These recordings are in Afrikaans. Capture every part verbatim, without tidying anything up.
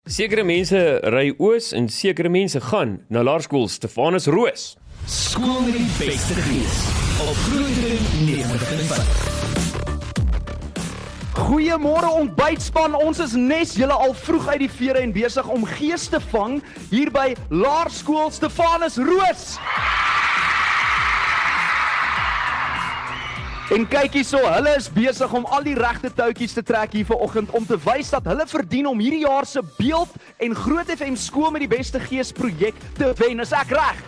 Sekere mense ry oos en sekere mense gaan na laerskool Stefanus Roos. Skool met die beste gees op Groot F M negentig punt vyf. Goeiemôre ontbytspan, ons is nes julle al vroeg uit die vere en besig om gees te vang hier by Laerskool Stefanus Roos. En kyk hierso, hulle is besig om al die regte touwtjies te trek hier vanoggend om te wys dat hulle verdien om hierdie jaar se beeld en Groot F M skool met die beste gees projek te wen. Is ek reg?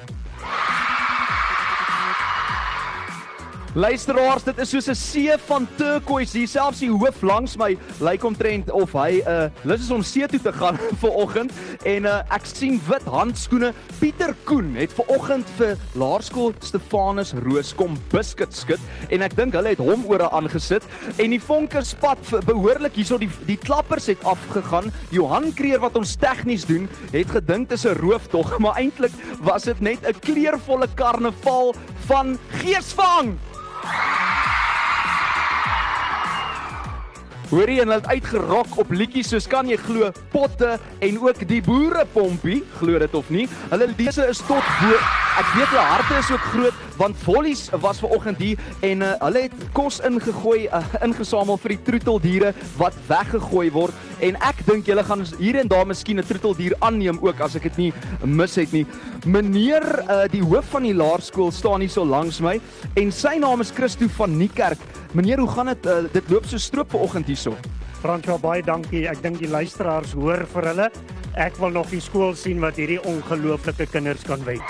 Luisteraars, dit is soos 'n see van turquoise hier, selfs die hoof langs my lyk omtrent of hy uh, lus is om see toe te gaan vanoggend en uh, ek sien wit handskoene. Pieter Koen het vanoggend vir Laerskool Stefanus Roos kom biscuit skit en ek dink hulle het hom ore aangesit en die vonke spat behoorlik hierso, die, die klappers het afgegaan. Johan Kreer wat ons tegnies doen, het gedink dit is 'n rooftog, maar eintlik was dit net 'n kleurvolle karnaval van geesvang. Hoorie, en hulle het uitgerok op liedjies soos kan jy glo, potte en ook die boerepompie, glo dit of nie. Hulle lese is tot bo. Ek weet hulle harte is ook groot want vollies was vanoggend hier en uh, hulle het kos ingegooi, uh, ingesamel vir die troeteldiere wat weggegooi word en ek dink julle gaan hier en daar miskien 'n troeteldier aanneem ook as ek dit nie mis het nie. Meneer uh, die hoof van die laerskool staan hier so langs my en sy naam is Christo van Niekerk. Meneer, hoe gaan dit? Uh, dit loop so stroop vanoggend hierso. Franswa, baie dankie. Ek dink die luisteraars hoor vir hulle. Ek wil nog die skool sien wat hierdie ongelooflike kinders kan wen.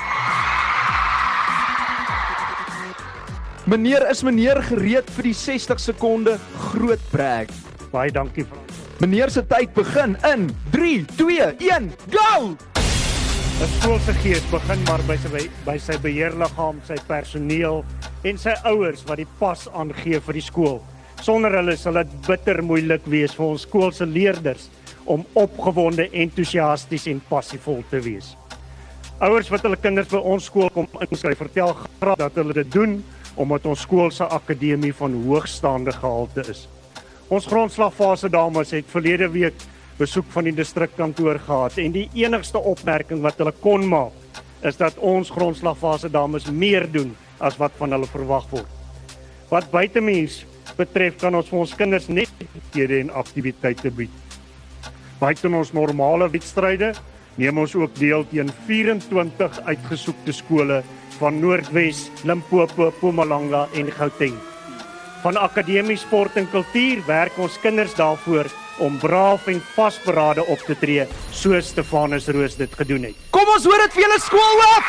Meneer, is meneer gereed vir die sestig sekonde groot brag? Baie dankie, Franswa. Meneer se tyd begin in drie, twee, een, go! 'n Skool se gees begin maar by sy by sy beheerliggaam, sy personeel en sy ouers wat die pas aangee vir die skool. Sonder hulle sal dit bitter moeilik wees vir ons skool se leerders om opgewonde, entoesiasties en passievol te wees. Ouers wat hulle kinders by ons skool kom inskryf, vertel graag dat hulle dit doen omdat ons skool se akademie van hoogstaande gehalte is. Ons grondslagfase dames het verlede week besoek van die distrikkantoor gehad en die enigste opmerking wat hulle kon maak is dat ons grondslagfase dames meer doen as wat van hulle verwag word. Wat buitemens betref kan ons vir ons kinders net aktiwiteite en aktiwiteite bied. Buiten ons normale wedstryde neem ons ook deel teen vyf-en-twintig uitgesoekte skole van Noordwes, Limpopo, Mpumalanga en Gauteng. Van akademie, sport en kultuur werk ons kinders daarvoor om braaf en vasberade op te tree, soos Stefanus Roos dit gedoen het. Kom ons hoor dit vir julle skoolhoof!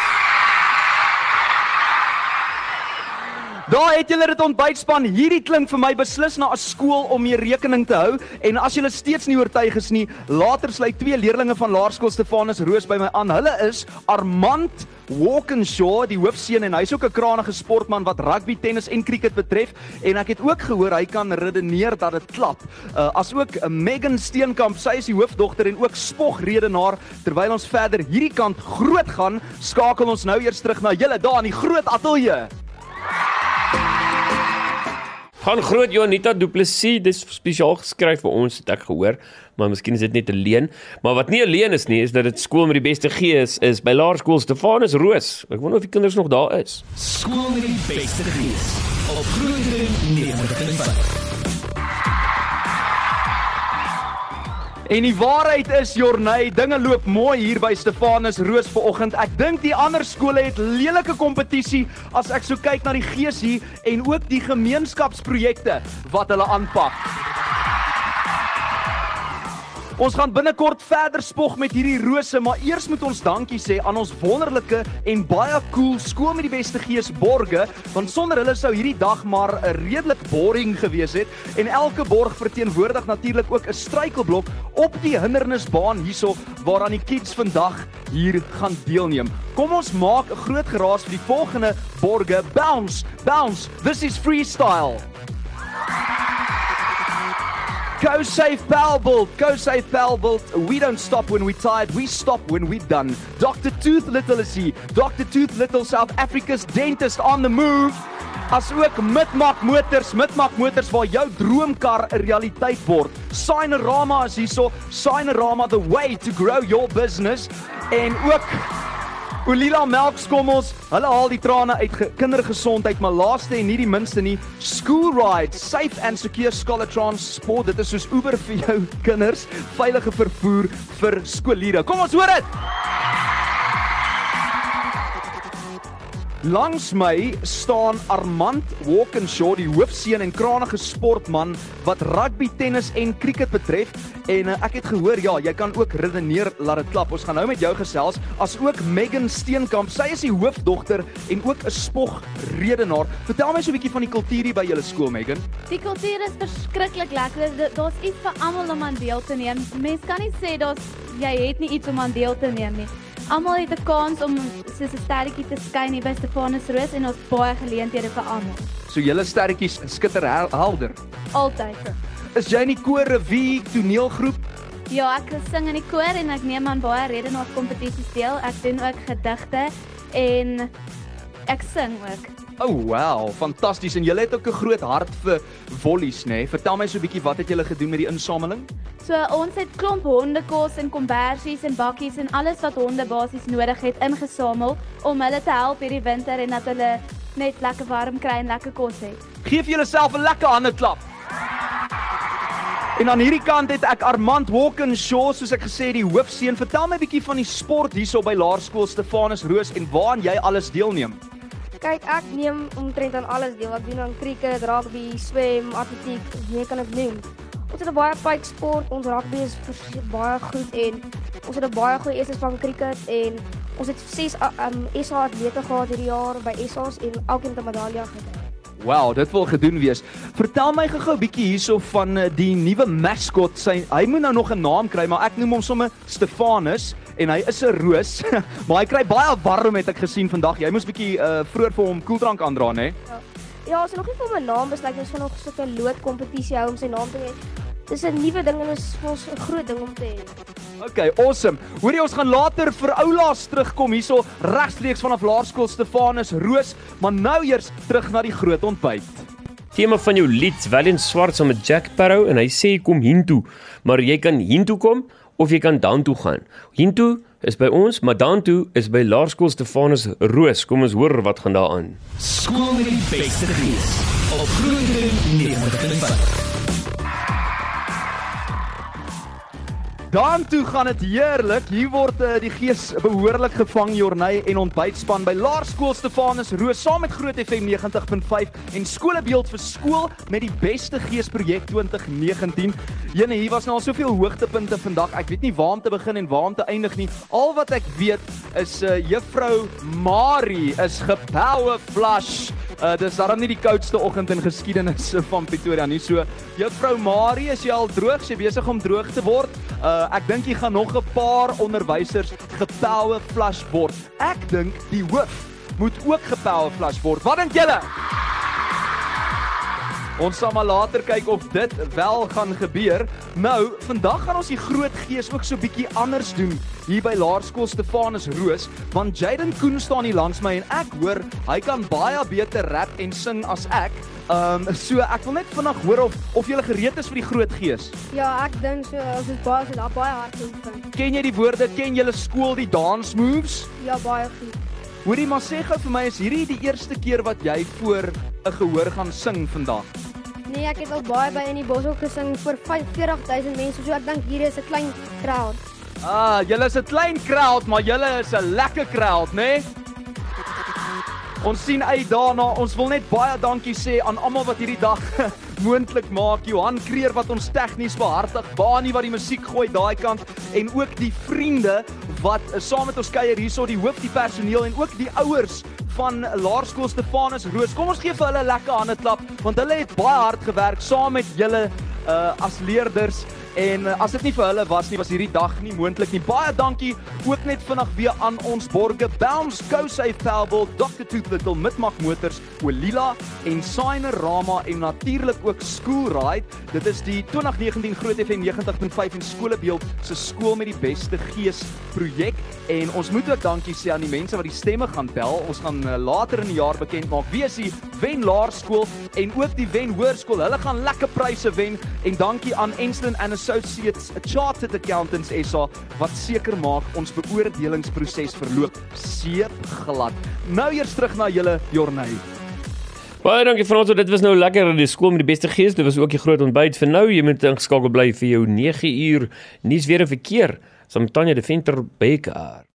Daar het julle dit ontbytspan. Hierdie klink vir my beslis na 'n skool om mee rekening te hou. En as julle steeds nie oortuig is nie, later sluit twee leerlinge van Laerskool Stefanus Roos by my aan. Hulle is Armand Walkinshaw, die hoofseun, en hy's ook 'n kragtige sportman wat rugby, tennis en cricket betref. En ek het ook gehoor hy kan redeneer dat dit klap. Uh, as ook uh, Megan Steenkamp, sy is die hoofdogter en ook spogredenaar. Terwyl ons verder hierdie kant groot gaan, skakel ons nou eers terug na julle daar in die groot ateljee. Gaan groot Jonita Du Plessis, dis spesiaal geskryf vir ons, het ek gehoor, maar miskien is dit net 'n leen. Maar wat nie 'n leen is nie, is dat dit skool met die beste gees is by Laerskool Stefanus Roos. Ek wonder of die kinders nog daar is. Skool met die beste gees op Groot F M negentig punt vyf. En die waarheid is, Jorney, dinge loop mooi hier by Stefanus Roos vanoggend. Ek dink die ander skole het lelike kompetisie as ek so kyk na die gees hier en ook die gemeenskapsprojekte wat hulle aanpak. Ons gaan binnekort verder spog met hierdie rose, maar eers moet ons dankie sê aan ons wonderlike en baie cool skool met die beste gees borge, want sonder hulle sou hierdie dag maar 'n redelik boring gewees het en elke borg verteenwoordig natuurlik ook 'n struikelblok op die hindernisbaan hierso waaraan die kids vandag hier gaan deelneem. Kom ons maak 'n groot geraas vir die volgende borge. Bounce, bounce, this is freestyle. Go Safe Pelbolt, Go Safe Pelbolt. We don't stop when we're tired, we stop when we're done. Doctor Tooth Literacy, Doctor Tooth Little, South Africa's dentist on the move. as ook Midmak Motors, Midmak Motors waar jou droomkar 'n realiteit word. Signerama is hierso, Signerama, the way to grow your business. En ook Olila Melkskommels, hulle haal die trane uit ge- kindergesondheid, maar laaste en nie die minste nie, School Ride, safe and secure scholar transport, dit is soos Uber vir jou kinders, veilige vervoer vir skoolliere. Kom ons hoor dit! Langs my staan Armand Walkinshaw, die hoofseun en kranige sportman wat rugby, tennis en cricket betref. En uh, ek het gehoor, ja, jy kan ook redeneer, laat dit klap. Ons gaan nou met jou gesels, as ook Megan Steenkamp. Sy is die hoofdogter en ook 'n spogredenaar. Vertel my so 'n bietjie van die kultuur hier by julle skool, Megan. Die kultuur is verskriklik lekker. Da- Daar's iets vir almal om aan deel te neem. Mens kan nie sê daar's jy het nie iets om aan deel te neem nie. Almal het 'n kans om soos 'n sterretjie te skyn hier by Stefanusrus en ons baie geleenthede vir almal. So julle sterretjies skitter hel- helder. Altyd. Is jy in die koor, revue, toneelgroep? Ja, ek sing in die koor en ek neem aan baie redenaar kompetisies deel. Ek doen ook gedigte en ek sing ook. Oh wow, fantasties. En julle het ook 'n groot hart vir volleys, nê? Nee? Vertel my so 'n bietjie, wat het julle gedoen met die insameling? So ons het klomp hondekos en kombersies en bakkies en alles wat honde basies nodig het ingesamel om hulle te help hierdie winter en dat hulle net lekker warm kry en lekker kos het. Geef julleself 'n lekker handeklap. En aan hierdie kant het ek Armand Walkinshaw, soos ek gesê het, die hoofseun. Vertel my 'n bietjie van die sport hierso by Laerskool Stefanusrus en waaraan jy alles deelneem. Kyk, ek neem omtrent aan alles deel. Ek doen aan cricket, rugby, swem, atletiek, jy kan dit noem. Ons het 'n baie pype sport, ons rugby is vers- baie goed en ons het 'n baie goeie eerstes van cricket en ons het ses um, S A atlete gehad hierdie jaar by S A's en elkeen het 'n medalje gekry. Wow, dit wil gedoen wees. Vertel my gou-gou 'n bietjie hierso van uh, die nuwe mascot. Sy hy moet nou nog 'n naam kry, maar ek noem hom sommer Stefanus en hy is 'n roos. Maar hy kry baie warm, het ek gesien vandag. Jy moes bietjie uh, vroeër vir hom koeldrank aandra, né? Ja, ja ons het nog nie vir hom 'n naam besluit, ons gaan nog so 'n loodkompetisie hou om sy naam te hê. Dis 'n nuwe ding en is vir ons 'n groot ding om te hê. Okay, awesome. Hoorie, ons gaan later vir oulaas terugkom hierso regstreeks vanaf Laerskool Stefanusrus, maar nou eers terug na die groot ontbyt. Tema van jou lied, Valiant Swart saam met Jack Sparrow en hy sê kom hiertoe, maar jy kan hiertoe kom of jy kan daartoe gaan. Hiertoe is by ons, maar daartoe is by Laerskool Stefanusrus. Kom ons hoor wat gaan daar aan. Skool met die beste gees op Groot negentig punt vyf. Daartoe gaan dit heerlik. Hier word uh, die gees behoorlik gevang, Jorney en ontbytspan by Laerskool Stefanusrus saam met Groot F M negentig punt vyf en Skolebeeld vir skool met die beste gees projek twintig negentien. Jene, hier was nou al soveel hoogtepunte vandag. Ek weet nie waar om te begin en waar om te eindig nie. Al wat ek weet is uh, Juffrou Marie is gepower flush. Uh, dis daarom nie die koudste oggend in geskiedenis van Pretoria nie. So, Juffrou Marie, is jy al droog? Sy besig om droog te word. Uh, ek dink jy gaan nog 'n paar onderwysers gepower flush word. Ek dink die hoof moet ook gepower flush word. Wat dink julle? Ons sal maar later kyk of dit wel gaan gebeur. Nou, vandag gaan ons die groot gees ook so bietjie anders doen hier by Laerskool Stefanusrus, want Jaden Koen staan hier langs my en ek hoor hy kan baie beter rap en sing as ek. Um, so ek wil net vinnig hoor of of jy gereed is vir die groot gees. Ja, ek dink so, ons is baie so daar baie hard oefen. Ken jy die woorde? Ken julle skool die dance moves? Ja, baie goed. Hoorie, maar sê gou vir my, is hierdie die eerste keer wat jy voor 'n gehoor gaan sing vandag? Nee, ek het al baie by in die Boshoek gesing vir vyfenveertig duisend mense, so ek dink hier is 'n klein crowd. Ah, julle is 'n klein crowd, maar julle is 'n lekker crowd, né? Nee? Ons sien uit daarna. Ons wil net baie dankie sê aan almal wat hierdie dag moontlik maak. Johan Kreer wat ons tegnies behartig, Bani wat die musiek gooi daai kant en ook die vriende wat uh, saam met ons kuier hierso, die hoof, die personeel en ook die ouers van Laerskool Stefanusrus. Kom ons gee vir hulle 'n lekker hande klap want hulle het baie hard gewerk saam met julle uh, as leerders En uh, as dit nie vir hulle was nie, was hierdie dag nie moontlik nie. Baie dankie ook net vinnig weer aan ons borge Bounce, Go Safe Powerball, dokter Tooth Little, Mitmag Motors, Olila en Signer Rama en natuurlik ook School Ride. Dit is die twintig negentien Groot F M negentig punt vyf en Skolebeeld se skool met die beste gees projek. En ons moet ook dankie sê aan die mense wat die stemme gaan tel. Ons gaan uh, later in die jaar bekend maak wie is die Wen Laerskool en ook die Wen Hoërskool. Hulle gaan lekker pryse wen en dankie aan Enston and Associates Chartered Accountants S A wat seker maak ons beoordelingsproses verloop seepglad. Nou eers terug na julle Jorney. Baie dankie Frans, dit was nou lekker, die skool met die beste gees, dit was ook die groot ontbyt vir nou, jy moet ingeskakel bly vir jou nege uur nuus weer 'n verkeer, saam met Tanya de Venter Beker.